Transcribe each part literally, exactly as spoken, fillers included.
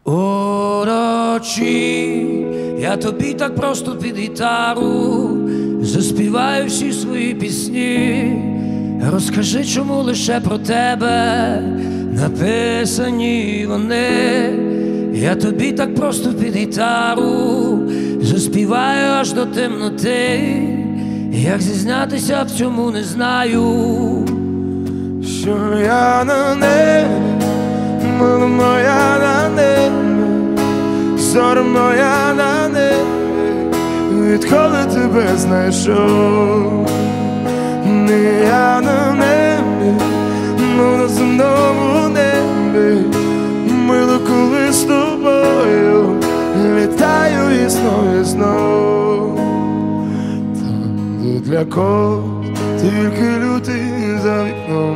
Уночі я тобі так просто під гітару заспіваю всі свої пісні. Розкажи, чому лише про тебе написані вони. Я тобі так просто під гітару заспіваю аж до темноти. Як зізнатися в цьому не знаю. Що я на небі, мила моя на небі, зоря моя на небі, відколи тебе знайшов. Не я на небі, но на земному небі, мило, коли з тобою літаю і знов, і знов. Там, де для когось тільки лютий за вікном,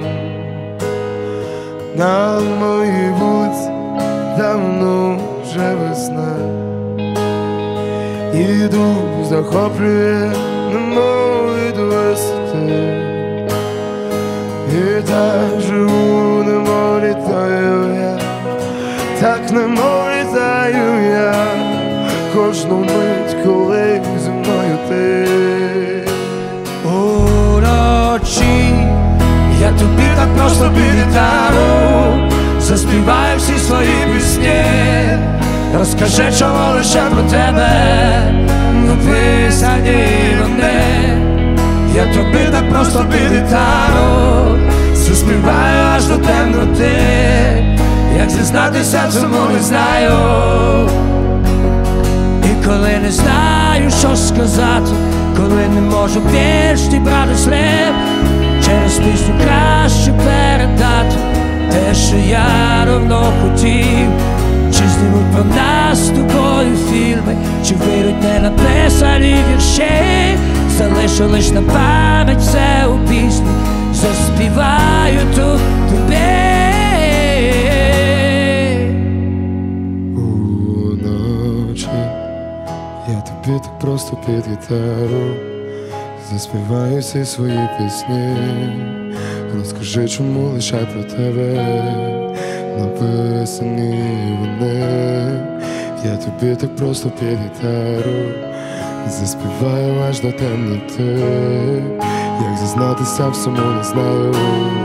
на моїй вулиці давно вже весна. І дух захоплює, немов від висоти. І так живу, немов літаю я, так немов літаю я, кожну мить, коли зі мною ти. Уночі я тобі так просто під гітару заспіваю всі свої пісні. Розкажи, чому лише про тебе написані вони. Я тобі так просто під гітару заспіваю аж до темноти. Як зізнатися в цьому не знаю. І коли не знаю, що сказати, коли не можу більш дібрати слів, через пісню краще передати те, що я давно хотів. Чи знімуть про нас з тобою фільми, чи вийдуть не написані вірші. Залишу лиш на пам'ять все у пісні, заспіваю тут тобі. Уночі я тобі так просто під гітару заспіваю всі свої пісні. Розкажи, чому лише про тебе написані вони. Я тобі так просто під гітару заспіваю аж до темноти. Як зізнатися в цьому не знаю.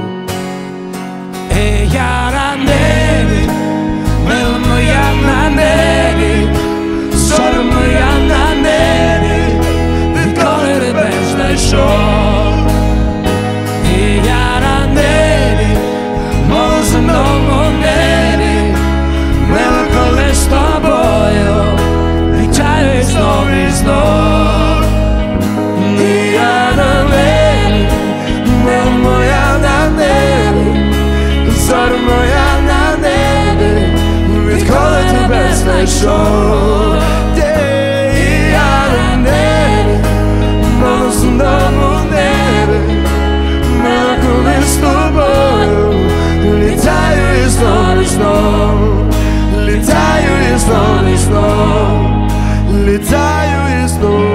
І я на небі, мила моя на небі, зоря моя на небі, відколи тебе знайшов. І я на небі, мов земному небі, мила, коли з тобою літаю і знов, і знов. І я на небі, мила моя на небі, зоря моя на небі, відколи тебе знайшов. І я на небі, мов земному небі, мила, коли з тобою літаю і знов, і знов. Літаю і знов, і знов. Літаю і знов.